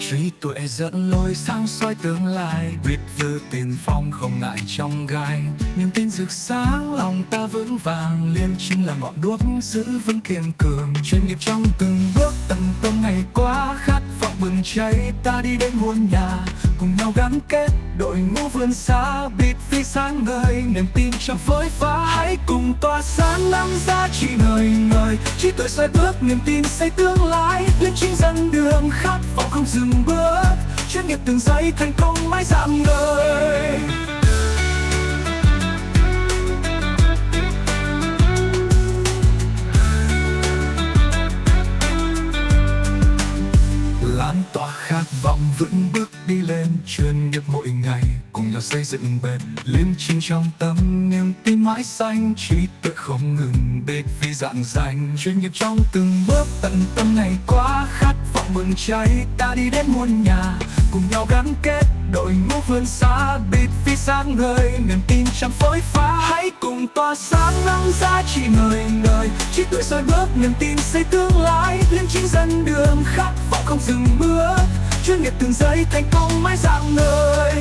trí tuệ dẫn lối sáng soi tương lai, biết vư tiền phong không ngại trong gai. Niềm tin rực sáng lòng ta vững vàng, liêm chính là ngọn đuốc giữ vững kiên cường. Chuyên nghiệp trong từng bước tận tâm ngày qua, khát vọng bừng cháy ta đi đến muôn nhà. Cùng nhau gắn kết đội ngũ vươn xa, bịt vì sáng ngời niềm tin trong phối phá. Hãy cùng tỏa sáng năm giá trị ngời ngời, trí tuệ soi bước niềm tin xây tương lai. Liêm chính dẫn đường khát vọng không dừng bước, chuyên nghiệp từng giây thành công mãi rạng ngời. Lan tỏa khát vọng vững bước đi lên, chuyên nghiệp mỗi ngày cùng nhau xây dựng bền. Liêm chính trong tâm niềm tin mãi xanh, trí tuệ không ngừng bệt vì rạng danh. Chuyên nghiệp trong từng bước tận tâm ngày qua, khát vọng bừng cháy ta đi đến muôn nhà. Cùng nhau gắn kết đội ngũ vươn xa, bịt vì sáng ngời niềm tin trong phối phá. Hãy cùng tỏa sáng năm giá trị ngời ngời, trí tuệ soi bước niềm tin xây tương lai. Liêm chính dẫn đường khát vọng không dừng bước, chuyên nghiệp từng giây thành công mãi rạng ngời.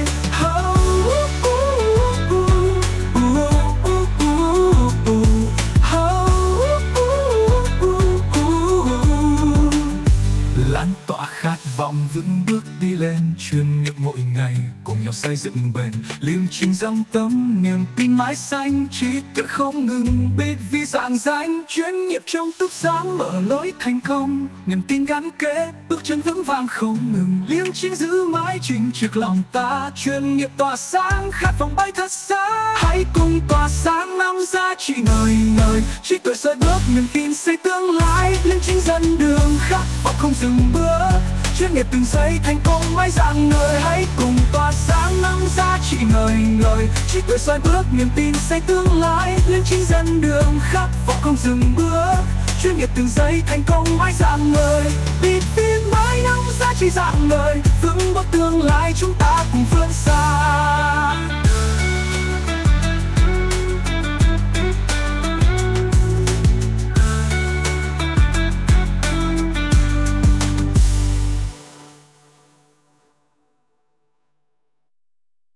Lan tỏa khát vọng vững bước đi lên, chuyên nghiệp mỗi ngày cùng nhau xây dựng bền. Liêm chính dòng tâm niềm tin mãi xanh, trí tuệ không ngừng bệt vì rạng danh. Chuyên nghiệp trong túc sáng mở lối thành công, niềm tin gắn kết bước chân vững vàng không ngừng. Liêm chính giữ mãi chính trực lòng ta, chuyên nghiệp tỏa sáng khát vọng bay thật xa. Hãy cùng tỏa sáng năm giá trị ngời ngời, trí tuệ soi bước niềm tin xây tương lai. Liêm chính dẫn đường khát vọng không dừng bước, chuyên nghiệp từng giây thành công mãi rạng ngời. Hãy cùng tỏa sáng năm giá trị ngời ngời, trí tuệ soi bước niềm tin xây tương lai. Liêm chính dẫn đường khát vọng không dừng bước, chuyên nghiệp từng giây thành công mãi rạng ngời. Bịt phim mãi năm giá trị rạng ngời, vững bước tương lai chúng ta cùng vươn xa.